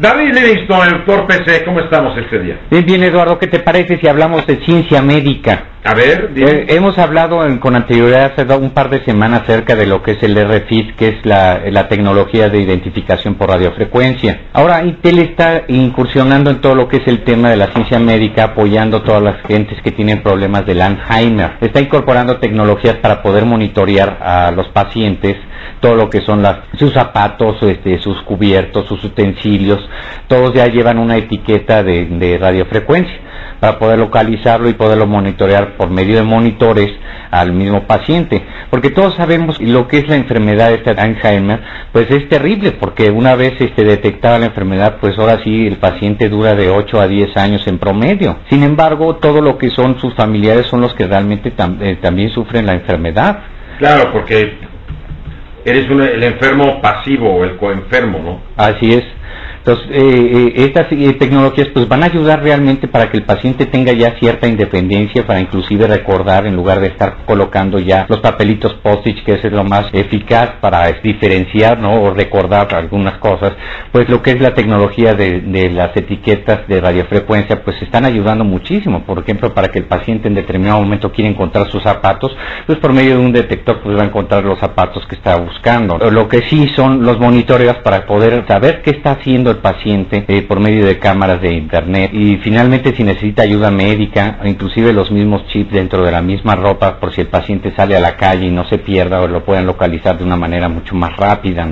David Livingstone, el doctor PC, ¿cómo estamos este día? Bien, bien, Eduardo, ¿qué te parece si hablamos de ciencia médica? A ver, hemos hablado con anterioridad hace un par de semanas acerca de lo que es el RFID, que es la tecnología de identificación por radiofrecuencia. Ahora Intel está incursionando en todo lo que es el tema de la ciencia médica, apoyando a todas las gentes que tienen problemas del Alzheimer. Está incorporando tecnologías para poder monitorear a los pacientes todo lo que son sus zapatos, sus cubiertos, sus utensilios, todos ya llevan una etiqueta de radiofrecuencia para poder localizarlo y poderlo monitorear por medio de monitores al mismo paciente, porque todos sabemos lo que es la enfermedad de Alzheimer, pues es terrible, porque una vez detectada la enfermedad, pues ahora sí el paciente dura de 8 a 10 años en promedio. Sin embargo, todo lo que son sus familiares son los que realmente también sufren la enfermedad. Claro, porque eres el enfermo pasivo o el coenfermo, ¿no? Así es. Entonces, estas tecnologías pues van a ayudar realmente para que el paciente tenga ya cierta independencia, para inclusive recordar, en lugar de estar colocando ya los papelitos post-it, que es lo más eficaz para diferenciar, ¿no?, o recordar algunas cosas. Pues lo que es la tecnología de las etiquetas de radiofrecuencia, pues están ayudando muchísimo. Por ejemplo, para que el paciente en determinado momento quiera encontrar sus zapatos, pues por medio de un detector pues va a encontrar los zapatos que está buscando. Lo que sí son los monitoreos para poder saber qué está haciendo el paciente por medio de cámaras de internet, y finalmente si necesita ayuda médica, inclusive los mismos chips dentro de la misma ropa, por si el paciente sale a la calle y no se pierda, o lo puedan localizar de una manera mucho más rápida.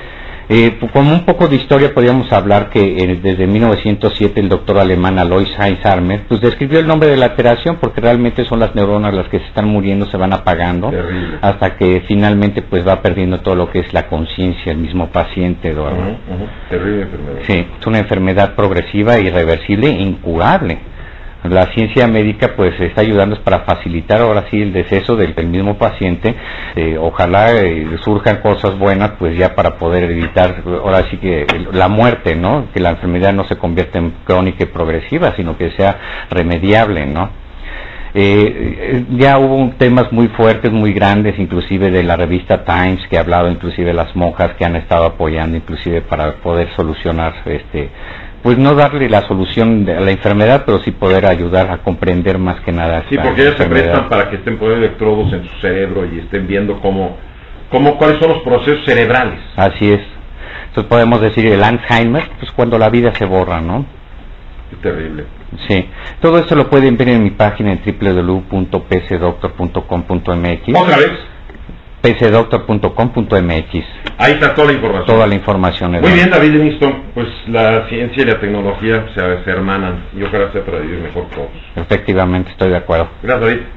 Como un poco de historia podríamos hablar que desde 1907 el doctor alemán Alois Alzheimer pues describió el nombre de la alteración, porque realmente son las neuronas las que se están muriendo, se van apagando. Terrible. Hasta que finalmente pues va perdiendo todo lo que es la conciencia el mismo paciente, Eduardo. Terrible enfermedad. Sí, es una enfermedad progresiva, irreversible e incurable. La ciencia médica pues está ayudando para facilitar ahora sí el deceso del mismo paciente. Ojalá surjan cosas buenas pues ya para poder evitar ahora sí que la muerte, ¿no? Que la enfermedad no se convierta en crónica y progresiva, sino que sea remediable, ¿no? Ya hubo temas muy fuertes, muy grandes, inclusive de la revista Times, que ha hablado inclusive de las monjas que han estado apoyando inclusive para poder solucionar pues no darle la solución a la enfermedad, pero sí poder ayudar a comprender más que nada. Sí, porque ellas se prestan para que estén poniendo electrodos en su cerebro y estén viendo cuáles son los procesos cerebrales. Así es. Entonces podemos decir el Alzheimer, pues cuando la vida se borra, ¿no? Qué terrible. Sí. Todo esto lo pueden ver en mi página en www.pcdoctor.com.mx. ¿Otra vez? pcdoctor.com.mx. Ahí está toda la información. Toda la información. Muy bien, David Livingstone. Pues la ciencia y la tecnología se hermanan y ojalá sea para vivir mejor todos. Efectivamente, estoy de acuerdo. Gracias, David.